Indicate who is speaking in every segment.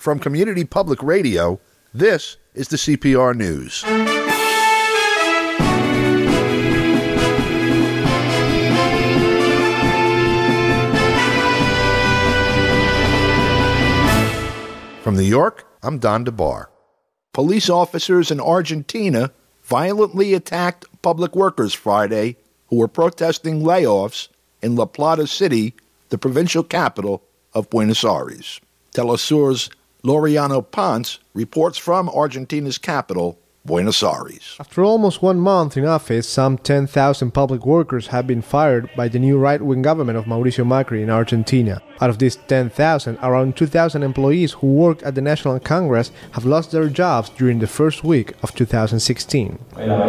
Speaker 1: From Community Public Radio, this is the CPR News. From New York, I'm Don DeBar. Police officers in Argentina violently attacked public workers Friday who were protesting layoffs in La Plata City, the provincial capital of Buenos Aires. Telesur's Laureano Ponce reports from Argentina's capital, Buenos Aires.
Speaker 2: After almost 1 month in office, some 10,000 public workers have been fired by the new right-wing government of Mauricio Macri in Argentina. Out of these 10,000, around 2,000 employees who worked at the National Congress have lost their jobs during the first week of 2016.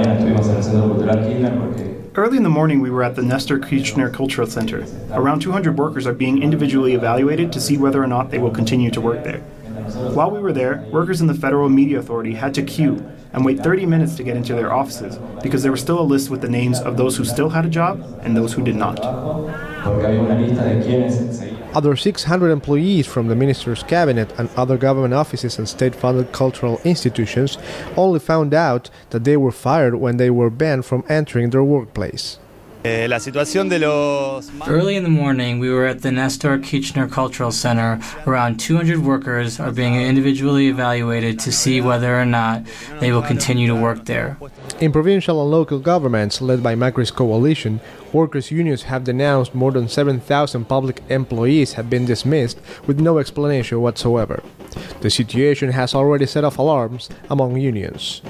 Speaker 3: Early in the morning, we were at the Nestor Kirchner Cultural Center. Around 200 workers are being individually evaluated to see whether or not they will continue to work there. While we were there, workers in the Federal Media Authority had to queue and wait 30 minutes to get into their offices because there was still a list with the names of those who still had a job and those who did not.
Speaker 2: Other 600 employees from the minister's cabinet and other government offices and state-funded cultural institutions only found out that they were fired when they were banned from entering their workplace.
Speaker 4: Early in the morning, we were at the Nestor Kirchner Cultural Center. Around 200 workers are being individually evaluated to see whether or not they will continue to work there.
Speaker 2: In provincial and local governments led by Macri's coalition, workers' unions have denounced more than 7,000 public employees have been dismissed with no explanation whatsoever. The situation has already set off alarms among unions.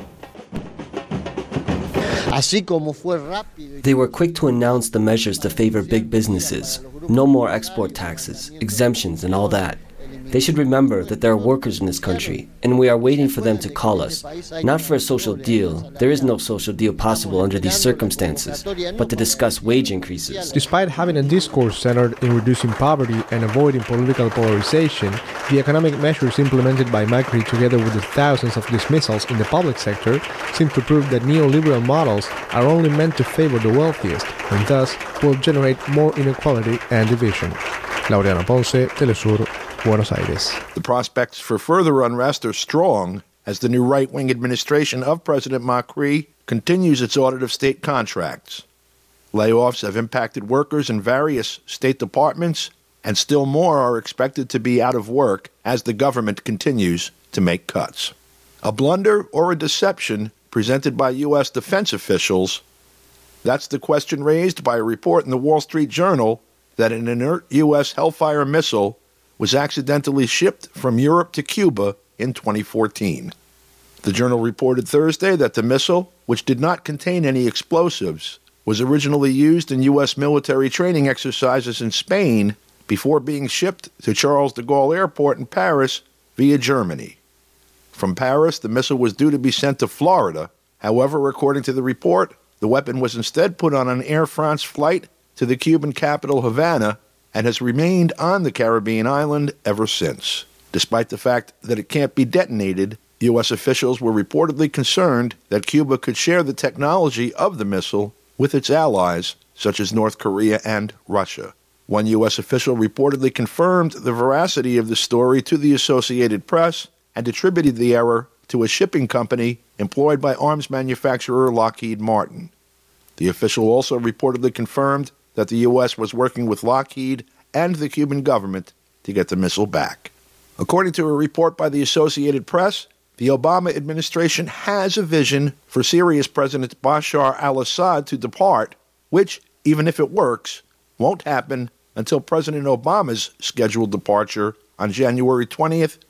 Speaker 5: They were quick to announce the measures to favor big businesses. No more export taxes, exemptions, and all that. They should remember that there are workers in this country, and we are waiting for them to call us, not for a social deal. There is no social deal possible under these circumstances, but to discuss wage increases.
Speaker 2: Despite having a discourse centered in reducing poverty and avoiding political polarization, the economic measures implemented by Macri together with the thousands of dismissals in the public sector seem to prove that neoliberal models are only meant to favor the wealthiest and thus will generate more inequality and division. Laureano Ponce, Telesur, Buenos Aires.
Speaker 1: The prospects for further unrest are strong as the new right-wing administration of President Macri continues its audit of state contracts. Layoffs have impacted workers in various state departments, and still more are expected to be out of work as the government continues to make cuts. A blunder or a deception presented by U.S. defense officials? That's the question raised by a report in the Wall Street Journal that an inert U.S. Hellfire missile was accidentally shipped from Europe to Cuba in 2014. The journal reported Thursday that the missile, which did not contain any explosives, was originally used in U.S. military training exercises in Spain before being shipped to Charles de Gaulle Airport in Paris via Germany. From Paris, the missile was due to be sent to Florida. However, according to the report, the weapon was instead put on an Air France flight to the Cuban capital Havana and has remained on the Caribbean island ever since. Despite the fact that it can't be detonated, U.S. officials were reportedly concerned that Cuba could share the technology of the missile with its allies, such as North Korea and Russia. One U.S. official reportedly confirmed the veracity of the story to the Associated Press and attributed the error to a shipping company employed by arms manufacturer Lockheed Martin. The official also reportedly confirmed that the U.S. was working with Lockheed and the Cuban government to get the missile back. According to a report by the Associated Press, the Obama administration has a vision for Syria's President Bashar al-Assad to depart, which, even if it works, won't happen until President Obama's scheduled departure on January 20th,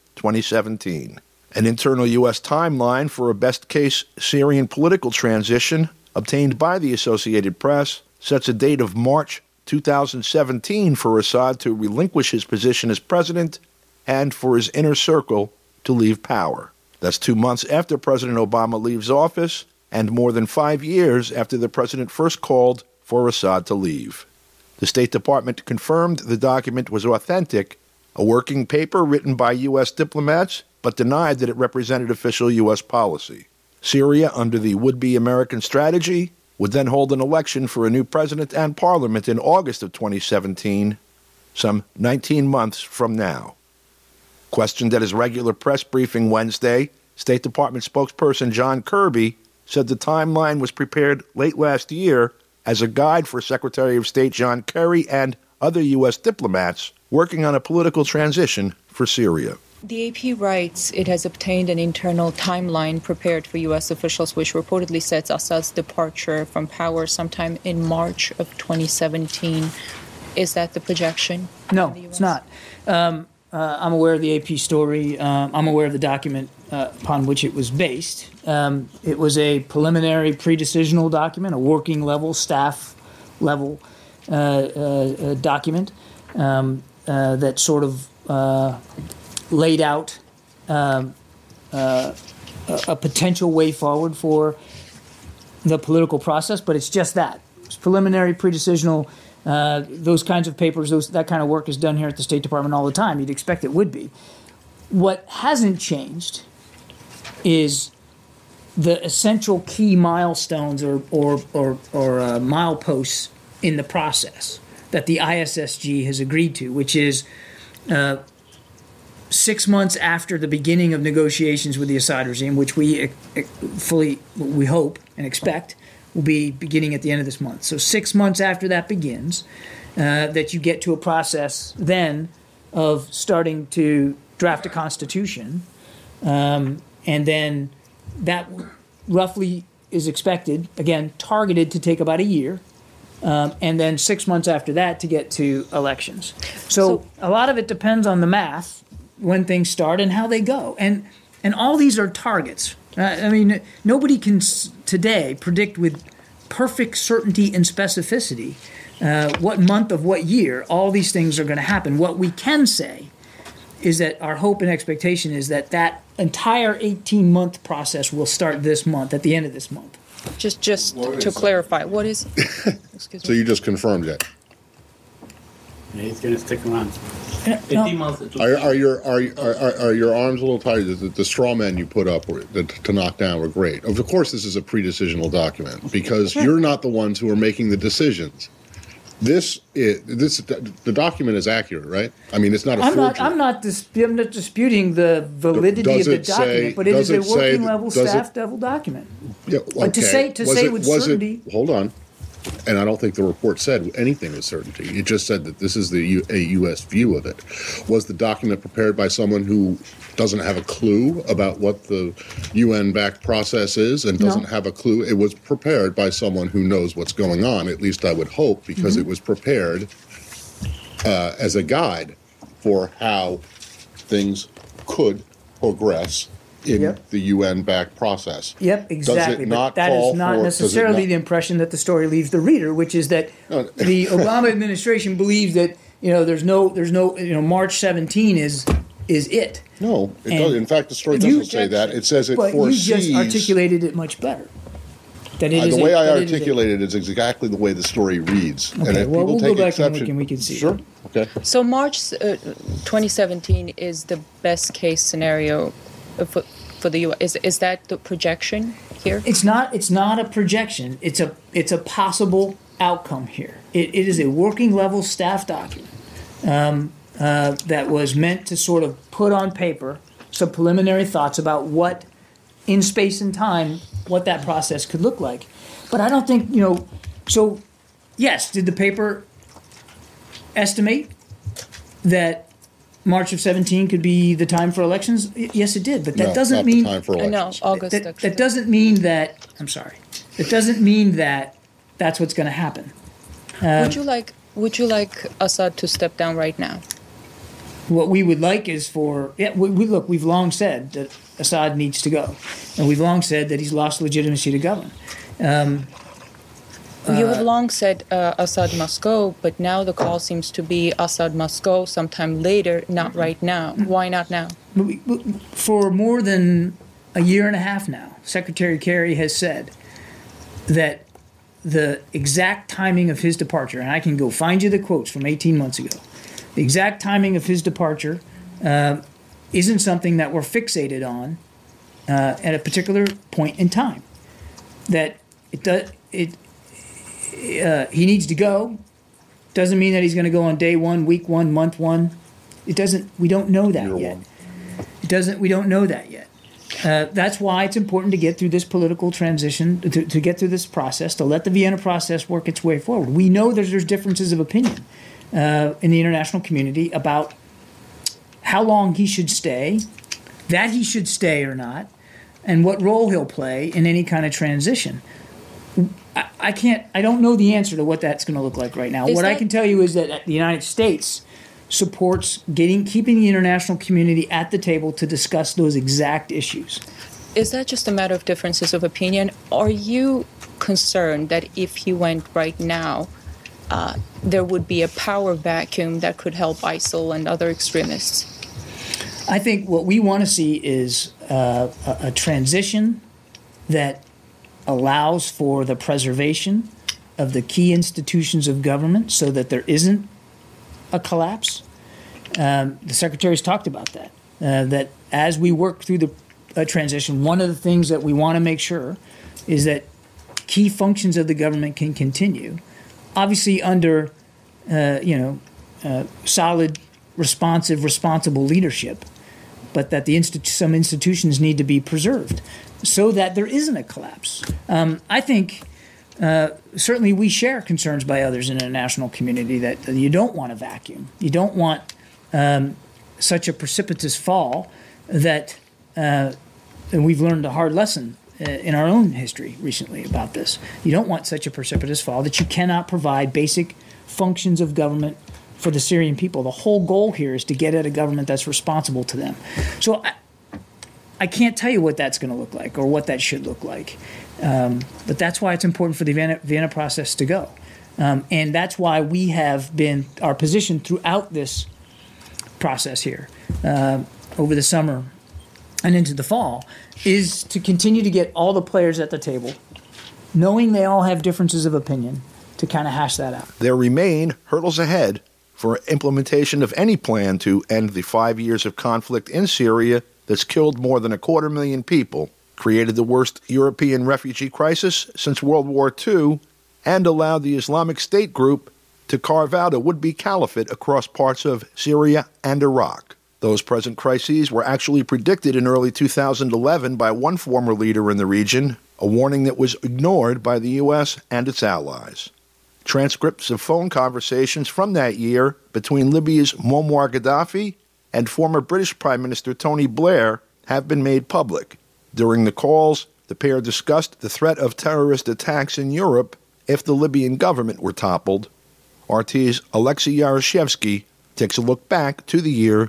Speaker 1: 2017. An internal U.S. timeline for a best-case Syrian political transition obtained by the Associated Press sets a date of March 2017 for Assad to relinquish his position as president and for his inner circle to leave power. That's 2 months after President Obama leaves office and more than 5 years after the president first called for Assad to leave. The State Department confirmed the document was authentic, a working paper written by U.S. diplomats, but denied that it represented official U.S. policy. Syria, under the would-be American strategy, would then hold an election for a new president and parliament in August of 2017, some 19 months from now. Questioned at his regular press briefing Wednesday, State Department spokesperson John Kirby said the timeline was prepared late last year as a guide for Secretary of State John Kerry and other U.S. diplomats working on a political transition for Syria.
Speaker 6: The AP writes it has obtained an internal timeline prepared for U.S. officials, which reportedly sets Assad's departure from power sometime in March of 2017. Is that the projection?
Speaker 7: No, it's not. I'm aware of the AP story. I'm aware of the document upon which it was based. It was a preliminary pre-decisional document, a working level, staff level document that sort of laid out a potential way forward for the political process, but it's just that. It's preliminary, pre-decisional. Those kinds of papers, that kind of work is done here at the State Department all the time. You'd expect it would be. What hasn't changed is the essential key milestones or mileposts in the process that the ISSG has agreed to, which is 6 months after the beginning of negotiations with the Assad regime, which we hope and expect will be beginning at the end of this month. So 6 months after that begins, that you get to a process then of starting to draft a constitution, and then that roughly is expected, again, targeted to take about a year, and then 6 months after that to get to elections. So a lot of it depends on the math, when things start and how they go. And all these are targets. I mean, nobody can today predict with perfect certainty and specificity what month of what year all these things are going to happen. What we can say is that our hope and expectation is that that entire 18-month process will start this month, at the end of this month.
Speaker 6: Just to clarify, what is? Excuse me.
Speaker 8: So you just confirmed it.
Speaker 9: Yeah, he's going to stick around.
Speaker 7: 18
Speaker 9: months.
Speaker 8: Are your arms a little tired? The straw men you put up to knock down were great. Of course, this is a pre-decisional document because you're not the ones who are making the decisions. The document is accurate, right? I mean, it's not a forgery.
Speaker 7: I'm not disputing the validity of the document, but it is a working level, staff level document.
Speaker 8: Yeah, okay.
Speaker 7: But to say with certainty.
Speaker 8: Hold on. And I don't think the report said anything with certainty. It just said that this is a U.S. view of it. Was the document prepared by someone who doesn't have a clue about what the UN-backed process is and doesn't have a clue? It was prepared by someone who knows what's going on, at least I would hope, because it was prepared as a guide for how things could progress in the UN-backed process.
Speaker 7: Yep, exactly. But that is not necessarily the impression that the story leaves the reader, which is that the Obama administration believes that there's no March 17 is it.
Speaker 8: No, it doesn't. In fact, the story doesn't say that. It says it foresees.
Speaker 7: But you just articulated it much better. That it is
Speaker 8: the way I articulated it is exactly the way the story reads.
Speaker 7: Okay,
Speaker 8: and if
Speaker 7: well,
Speaker 8: people
Speaker 7: we'll
Speaker 8: take
Speaker 7: go back
Speaker 8: exception,
Speaker 7: and we can see.
Speaker 8: Sure. Okay.
Speaker 6: So March 2017 is the best case scenario for the U.S. Is that the projection here?
Speaker 7: It's not a projection. It's a possible outcome here. It is a working level staff document that was meant to sort of put on paper some preliminary thoughts about what, in space and time, what that process could look like. But I don't think, so yes, did the paper estimate that March of 17 could be the time for elections? Yes, it did. But that doesn't mean...
Speaker 8: No,
Speaker 6: August.
Speaker 7: That doesn't mean that... I'm sorry. It doesn't mean that that's what's going to happen.
Speaker 6: Would you like Assad to step down right now?
Speaker 7: What we would like is for... we've long said that Assad needs to go. And we've long said that he's lost legitimacy to govern.
Speaker 6: You have long said Assad must go, but now the call seems to be Assad must go sometime later, not right now. Why not now?
Speaker 7: For more than a year and a half now, Secretary Kerry has said that the exact timing of his departure, and I can go find you the quotes from 18 months ago, the exact timing of his departure isn't something that we're fixated on at a particular point in time. That he needs to go. Doesn't mean that he's going to go on day one, week one, month one. It doesn't. We don't know that yet. We don't know that yet. That's why it's important to get through this political transition, to get through this process, to let the Vienna process work its way forward. We know there's differences of opinion in the international community about how long he should stay, that he should stay or not, and what role he'll play in any kind of transition. I don't know the answer to what that's going to look like right now. What I can tell you is that the United States supports keeping the international community at the table to discuss those exact issues.
Speaker 6: Is that just a matter of differences of opinion? Are you concerned that if he went right now, there would be a power vacuum that could help ISIL and other extremists?
Speaker 7: I think what we want to see is a transition that allows for the preservation of the key institutions of government so that there isn't a collapse. The Secretary's talked about that, that as we work through the transition, one of the things that we want to make sure is that key functions of the government can continue, obviously under solid, responsive, responsible leadership, but that some institutions need to be preserved so that there isn't a collapse. I think certainly we share concerns by others in the international community that you don't want a vacuum. You don't want such a precipitous fall that, and we've learned a hard lesson in our own history recently about this. You don't want such a precipitous fall that you cannot provide basic functions of government for the Syrian people. The whole goal here is to get at a government that's responsible to them. So I can't tell you what that's going to look like or what that should look like. But that's why it's important for the Vienna process to go. And that's why we have been, our position throughout this process here, over the summer and into the fall, is to continue to get all the players at the table, knowing they all have differences of opinion, to kind of hash that out.
Speaker 1: There remain hurdles ahead for implementation of any plan to end the 5 years of conflict in Syria that's killed more than 250,000 people, created the worst European refugee crisis since World War II, and allowed the Islamic State group to carve out a would-be caliphate across parts of Syria and Iraq. Those present crises were actually predicted in early 2011 by one former leader in the region, a warning that was ignored by the U.S. and its allies. Transcripts of phone conversations from that year between Libya's Muammar Gaddafi and former British Prime Minister Tony Blair have been made public. During the calls, the pair discussed the threat of terrorist attacks in Europe if the Libyan government were toppled. RT's Alexei Yaroshevsky takes a look back to the year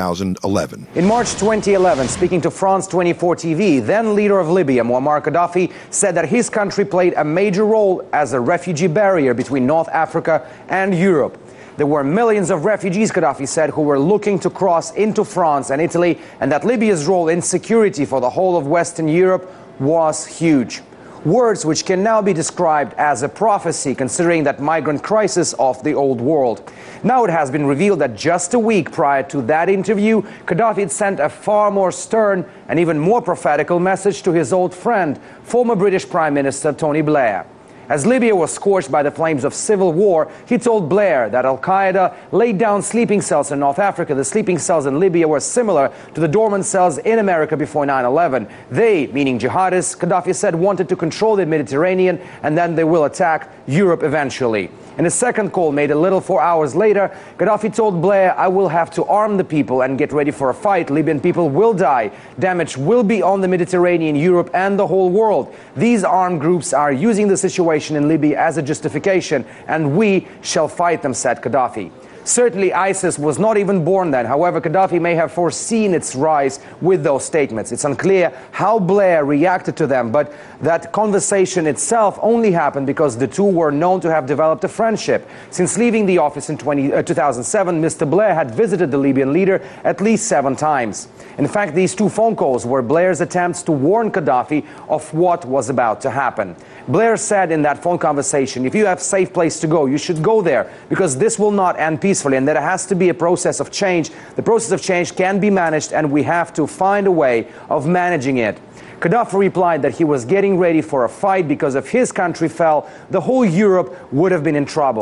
Speaker 1: 2011.
Speaker 10: In March 2011, speaking to France 24 TV, then leader of Libya, Muammar Gaddafi, said that his country played a major role as a refugee barrier between North Africa and Europe. There were millions of refugees, Gaddafi said, who were looking to cross into France and Italy, and that Libya's role in security for the whole of Western Europe was huge. Words which can now be described as a prophecy, considering that migrant crisis of the old world. Now it has been revealed that just a week prior to that interview, Gaddafi had sent a far more stern and even more prophetical message to his old friend, former British Prime Minister Tony Blair. As Libya was scorched by the flames of civil war, he told Blair that Al-Qaeda laid down sleeping cells in North Africa. The sleeping cells in Libya were similar to the dormant cells in America before 9/11. They, meaning jihadists, Gaddafi said, wanted to control the Mediterranean, and then they will attack Europe eventually. In a second call made a little 4 hours later, Gaddafi told Blair, I will have to arm the people and get ready for a fight. Libyan people will die. Damage will be on the Mediterranean, Europe, and the whole world. These armed groups are using the situation in Libya as a justification, and we shall fight them, said Gaddafi. Certainly ISIS was not even born then. However, Gaddafi may have foreseen its rise with those statements. It's unclear how Blair reacted to them, but that conversation itself only happened because the two were known to have developed a friendship. Since leaving the office in 2007, Mr. Blair had visited the Libyan leader at least 7 times. In fact, these 2 phone calls were Blair's attempts to warn Gaddafi of what was about to happen. Blair said in that phone conversation, if you have a safe place to go, you should go there, because this will not end peacefully, and there has to be a process of change. The process of change can be managed, and we have to find a way of managing it. Gaddafi replied that he was getting ready for a fight because if his country fell, the whole Europe would have been in trouble.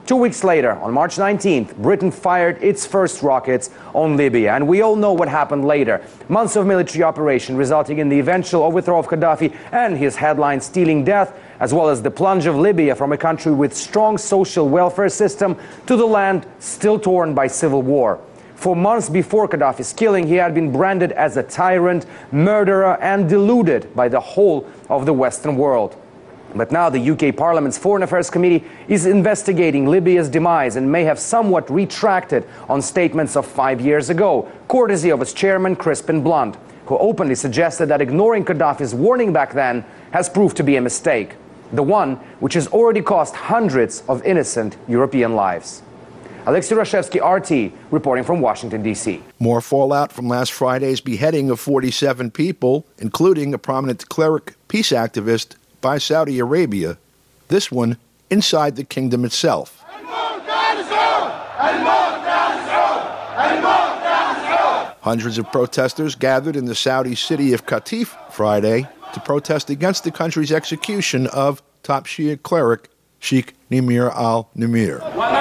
Speaker 10: 2 weeks later, on March 19th, Britain fired its first rockets on Libya. And we all know what happened later. Months of military operation resulting in the eventual overthrow of Gaddafi and his headline-stealing death, as well as the plunge of Libya from a country with strong social welfare system to the land still torn by civil war. For months before Gaddafi's killing, he had been branded as a tyrant, murderer, and deluded by the whole of the Western world. But now the UK Parliament's Foreign Affairs Committee is investigating Libya's demise and may have somewhat retracted on statements of 5 years ago, courtesy of its chairman, Crispin Blunt, who openly suggested that ignoring Gaddafi's warning back then has proved to be a mistake, the one which has already cost hundreds of innocent European lives. Alexei Rashevsky, RT, reporting from Washington, D.C.
Speaker 1: More fallout from last Friday's beheading of 47 people, including a prominent cleric peace activist, by Saudi Arabia, this one inside the kingdom itself. Hundreds of protesters gathered in the Saudi city of Qatif Friday to protest against the country's execution of top Shia cleric Sheikh Nimr al-Nimr.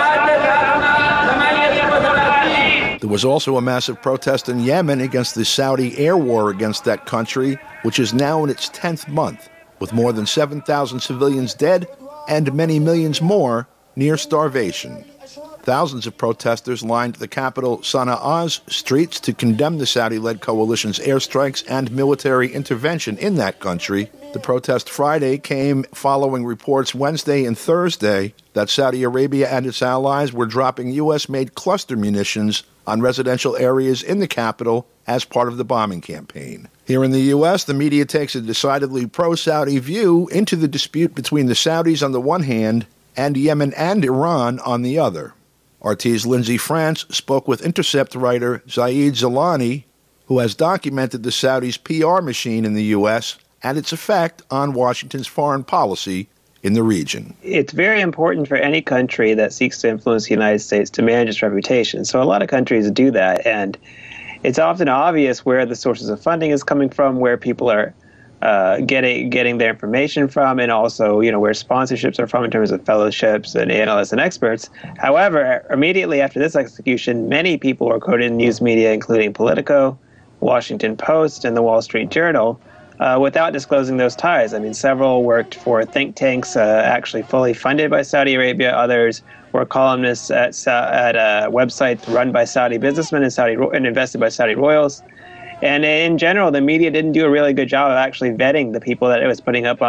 Speaker 1: There was also a massive protest in Yemen against the Saudi air war against that country, which is now in its 10th month, with more than 7,000 civilians dead and many millions more near starvation. Thousands of protesters lined the capital Sana'a's streets to condemn the Saudi-led coalition's airstrikes and military intervention in that country. The protest Friday came following reports Wednesday and Thursday that Saudi Arabia and its allies were dropping U.S.-made cluster munitions on residential areas in the capital as part of the bombing campaign. Here in the U.S., the media takes a decidedly pro-Saudi view into the dispute between the Saudis on the one hand and Yemen and Iran on the other. RT's Lindsay France spoke with Intercept writer Zaid Zilani, who has documented the Saudis' PR machine in the U.S. and its effect on Washington's foreign policy in the region.
Speaker 11: It's very important for any country that seeks to influence the United States to manage its reputation. So a lot of countries do that, and it's often obvious where the sources of funding is coming from, where people are getting their information from, and also, where sponsorships are from in terms of fellowships and analysts and experts. However, immediately after this execution, many people were quoted in news media, including Politico, Washington Post, and the Wall Street Journal, without disclosing those ties. I mean, several worked for think tanks actually fully funded by Saudi Arabia. Others were columnists at websites run by Saudi businessmen and invested by Saudi royals. And in general, the media didn't do a really good job of actually vetting the people that it was putting up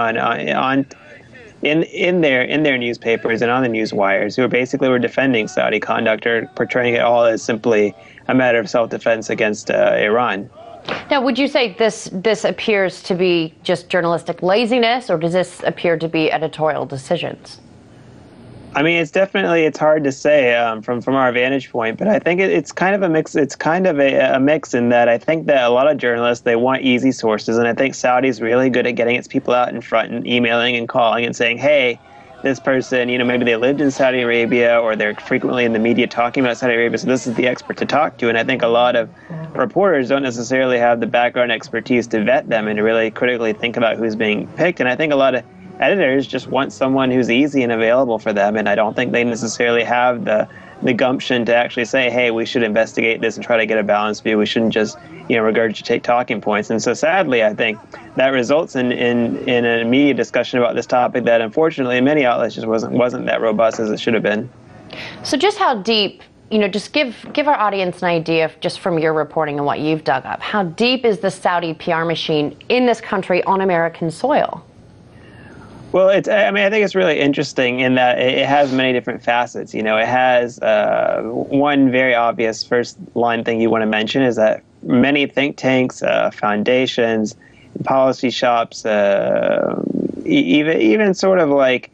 Speaker 11: in their newspapers and on the news wires, who basically were defending Saudi conduct or portraying it all as simply a matter of self-defense against Iran.
Speaker 12: Now, would you say this appears to be just journalistic laziness, or does this appear to be editorial decisions?
Speaker 11: I mean, it's hard to say from our vantage point, but I think it's kind of a mix. It's kind of a mix in that I think that a lot of journalists, they want easy sources, and I think Saudi's really good at getting its people out in front and emailing and calling and saying, hey, this person, maybe they lived in Saudi Arabia, or they're frequently in the media talking about Saudi Arabia, so this is the expert to talk to. And I think a lot of reporters don't necessarily have the background expertise to vet them and to really critically think about who's being picked. And I think a lot of editors just want someone who's easy and available for them, and I don't think they necessarily have the gumption to actually say, hey, we should investigate this and try to get a balanced view. We shouldn't just regurgitate talking points. And so sadly, I think that results in a media discussion about this topic that unfortunately in many outlets just wasn't that robust as it should have been.
Speaker 12: So just how deep, just give our audience an idea, just from your reporting and what you've dug up, how deep is the Saudi PR machine in this country on American soil?
Speaker 11: Well, I think it's really interesting in that it has many different facets. It has one very obvious first line thing you want to mention is that many think tanks, foundations, policy shops, even sort of like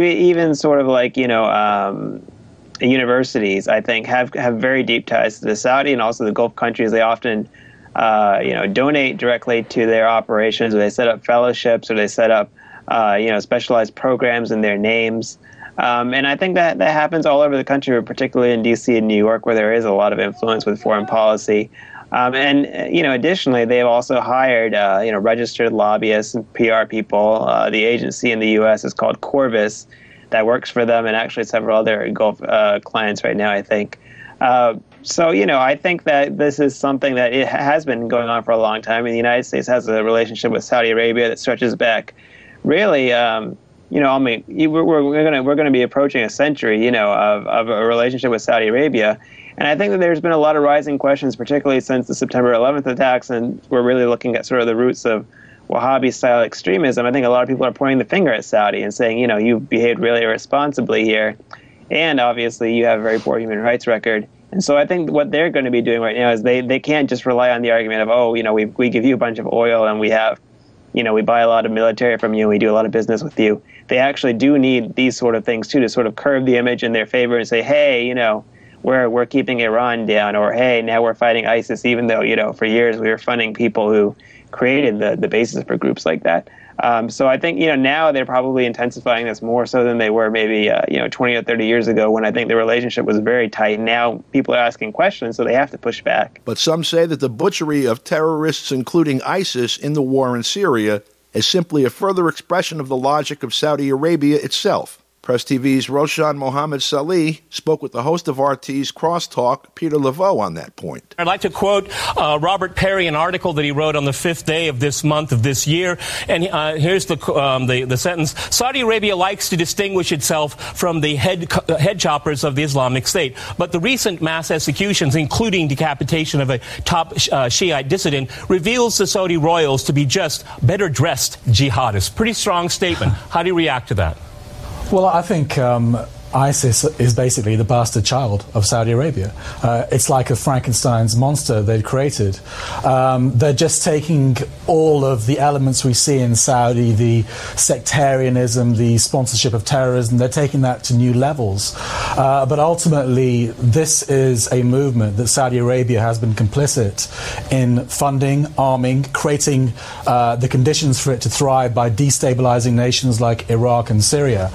Speaker 11: universities, I think have very deep ties to the Saudi and also the Gulf countries. They often donate directly to their operations, or they set up fellowships, or they set up specialized programs in their names. And I think that happens all over the country, but particularly in D.C. and New York, where there is a lot of influence with foreign policy. Additionally, they've also hired, registered lobbyists and PR people. The agency in the U.S. is called Corvus, that works for them, and actually several other Gulf clients right now, I think. So, I think that this is something that it has been going on for a long time. I mean, the United States has a relationship with Saudi Arabia that stretches back really, we're going to be approaching a century, of a relationship with Saudi Arabia. And I think that there's been a lot of rising questions, particularly since the September 11th attacks, and we're really looking at sort of the roots of Wahhabi-style extremism. I think a lot of people are pointing the finger at Saudi and saying, you've behaved really irresponsibly here. And obviously you have a very poor human rights record. And so I think what they're going to be doing right now is they can't just rely on the argument of, we give you a bunch of oil and we have, we buy a lot of military from you and we do a lot of business with you. They actually do need these sort of things, too, to sort of curve the image in their favor and say, hey, we're keeping Iran down, or hey, now we're fighting ISIS, even though, for years we were funding people who created the basis for groups like that. So I think, now they're probably intensifying this more so than they were maybe, 20 or 30 years ago when I think the relationship was very tight. Now people are asking questions, so they have to push back.
Speaker 1: But some say that the butchery of terrorists, including ISIS, in the war in Syria is simply a further expression of the logic of Saudi Arabia itself. Press TV's Roshan Mohammed Salih spoke with the host of RT's Crosstalk, Peter Laveau, on that point.
Speaker 13: I'd like to quote Robert Perry, an article that he wrote on the 5th day of this month of this year. And here's the sentence. Saudi Arabia likes to distinguish itself from the head choppers of the Islamic State. But the recent mass executions, including decapitation of a top Shiite dissident, reveals the Saudi royals to be just better dressed jihadists. Pretty strong statement. How do you react to that?
Speaker 14: Well, I think ISIS is basically the bastard child of Saudi Arabia. It's like a Frankenstein's monster they'd created. They're just taking all of the elements we see in Saudi, the sectarianism, the sponsorship of terrorism, they're taking that to new levels. But ultimately, this is a movement that Saudi Arabia has been complicit in funding, arming, creating the conditions for it to thrive by destabilizing nations like Iraq and Syria.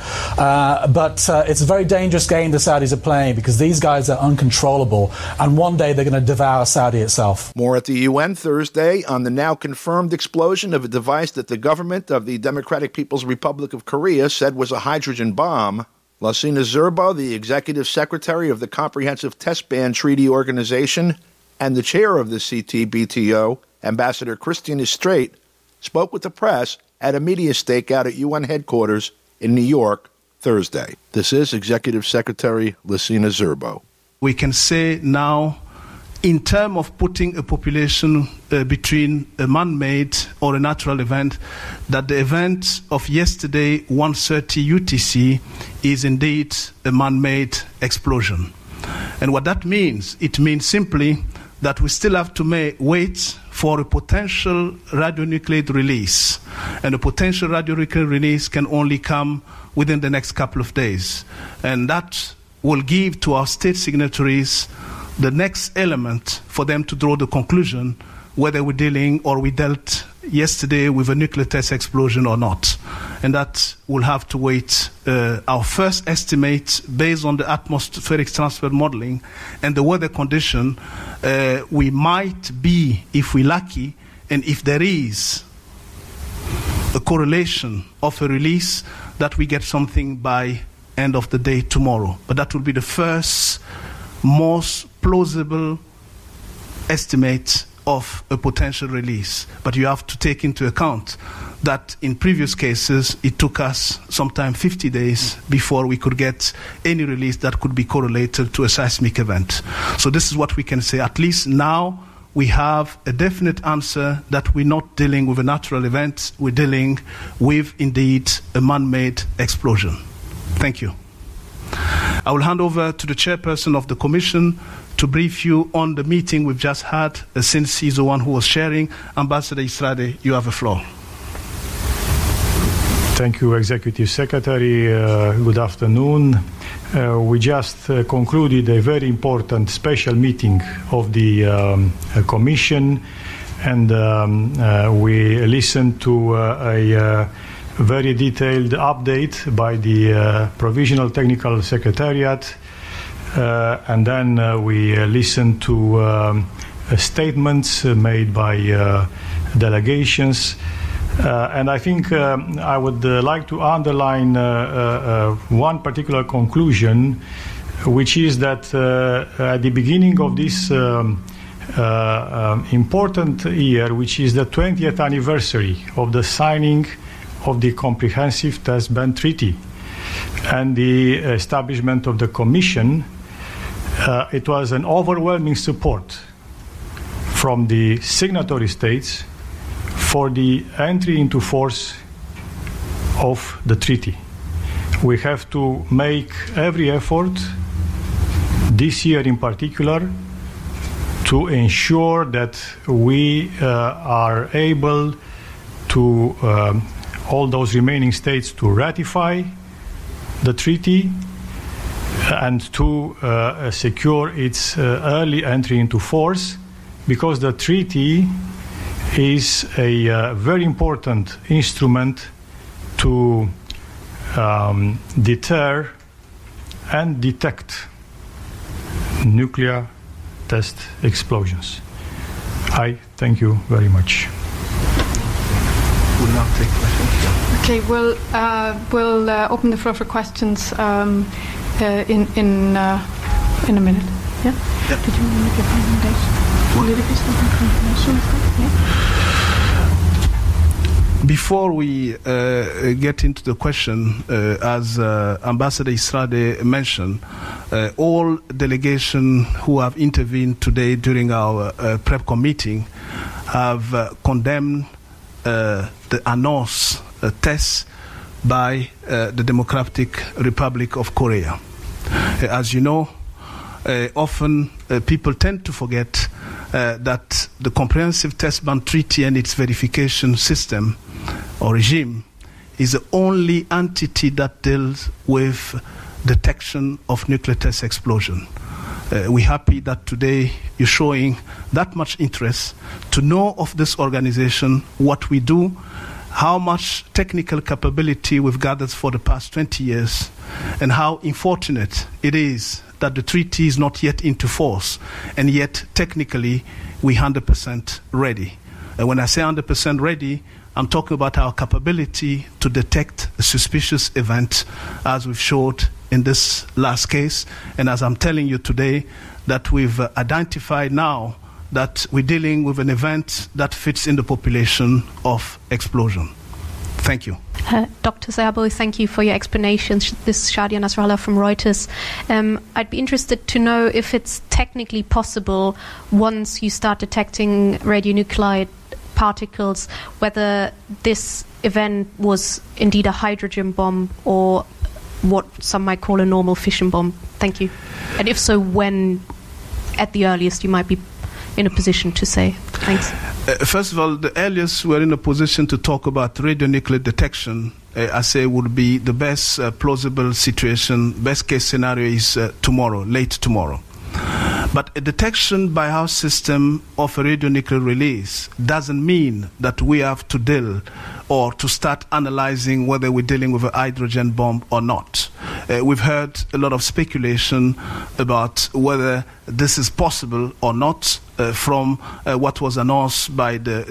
Speaker 14: But it's a very dangerous game the Saudis are playing because these guys are uncontrollable, and one day they're going to devour Saudi itself.
Speaker 1: More at the UN Thursday on the now confirmed explosion of a device that the government of the Democratic People's Republic of Korea said was a hydrogen bomb. Lassina Zerbo, the executive secretary of the Comprehensive Test Ban Treaty Organization and the chair of the CTBTO, Ambassador Christian Estrait, spoke with the press at a media stakeout at UN headquarters in New York Thursday. This is Executive Secretary Lassina Zerbo.
Speaker 15: We can say now, in terms of putting a population between a man-made or a natural event, that the event of yesterday, 1:30 UTC, is indeed a man-made explosion. And what that means, it means simply that we still have to wait for a potential radionuclide release. And a potential radionuclide release can only come within the next couple of days. And that will give to our state signatories the next element for them to draw the conclusion whether we're dealing or we dealt yesterday with a nuclear test explosion or not. And that will have to wait. Our first estimate, based on the atmospheric transfer modeling and the weather condition, we might be, if we're lucky, and if there is a correlation of a release, that we get something by end of the day tomorrow. But that will be the first, most plausible estimate of a potential release. But you have to take into account that in previous cases, it took us sometime 50 days before we could get any release that could be correlated to a seismic event. So this is what we can say. At least now we have a definite answer that we're not dealing with a natural event. We're dealing with, indeed, a man-made explosion. Thank you. I will hand over to the chairperson of the Commission to brief you on the meeting we've just had, since he's the one who was sharing. Ambassador Estrade, you have the floor.
Speaker 16: Thank you, Executive Secretary. Good afternoon. We just concluded a very important special meeting of the Commission, and we listened to a very detailed update by the Provisional Technical Secretariat, and then we listened to statements made by delegations. And I think I would like to underline one particular conclusion, which is that at the beginning of this important year, which is the 20th anniversary of the signing of the Comprehensive Test Ban Treaty and the establishment of the Commission, it was an overwhelming support from the signatory states for the entry into force of the treaty. We have to make every effort, this year in particular, to ensure that we are able to, all those remaining states, to ratify the treaty and to secure its early entry into force, because the treaty is a very important instrument to deter and detect nuclear test explosions. I thank you very much.
Speaker 17: We'll now take questions. Okay, we'll open the floor for questions in a minute. Yeah? Yep. Did you want to make a recommendation?
Speaker 15: Before we get into the question, as Ambassador Istrade mentioned, all delegations who have intervened today during our PrepCom meeting have condemned the ANOS test by the Democratic Republic of Korea. As you know, often people tend to forget that the Comprehensive Test Ban Treaty and its verification system or regime is the only entity that deals with detection of nuclear test explosion. We're happy that today you're showing that much interest to know of this organization, what we do, how much technical capability we've gathered for the past 20 years, and how unfortunate it is that the treaty is not yet into force, and yet technically we're 100% ready. And when I say 100% ready, I'm talking about our capability to detect a suspicious event, as we've showed in this last case, and as I'm telling you today, that we've identified now that we're dealing with an event that fits in the population of explosion. Thank you.
Speaker 18: Dr. Szabo, thank you for your explanations. This is Shadia Nasrallah from Reuters. I'd be interested to know if it's technically possible, once you start detecting radionuclide particles, whether this event was indeed a hydrogen bomb or what some might call a normal fission bomb. Thank you. And if so, when at the earliest you might be in a position to say? Thanks.
Speaker 15: First of all, the earliest we're in a position to talk about radionuclide detection, I say, would be the best plausible situation. Best case scenario is tomorrow, late tomorrow. But a detection by our system of a radionuclide release doesn't mean that we have to deal or to start analyzing whether we're dealing with a hydrogen bomb or not. We've heard a lot of speculation about whether this is possible or not from what was announced by the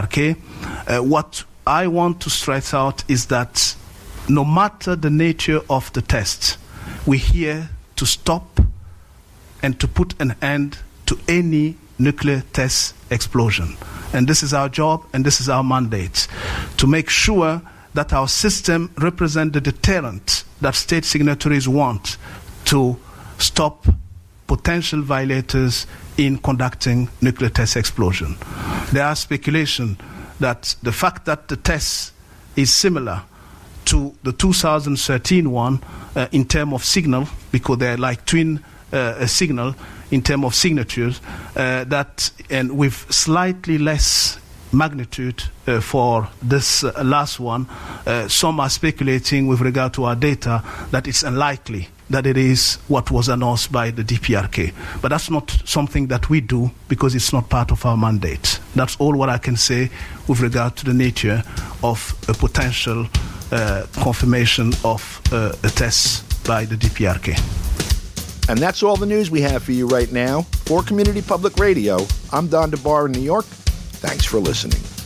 Speaker 15: DPRK. What I want to stress out is that no matter the nature of the test, we're here to stop and to put an end to any nuclear test explosion. And this is our job and this is our mandate, to make sure that our system represents the deterrent that state signatories want to stop potential violators in conducting nuclear test explosion. There are speculation that the fact that the test is similar to the 2013 one in terms of signal, because they're like twin signal in terms of signatures, that and with slightly less magnitude for this last one, some are speculating with regard to our data that it's unlikely that it is what was announced by the DPRK. But that's not something that we do because it's not part of our mandate. That's all what I can say with regard to the nature of a potential confirmation of a test by the DPRK.
Speaker 1: And that's all the news we have for you right now. For Community Public Radio, I'm Don DeBar in New York. Thanks for listening.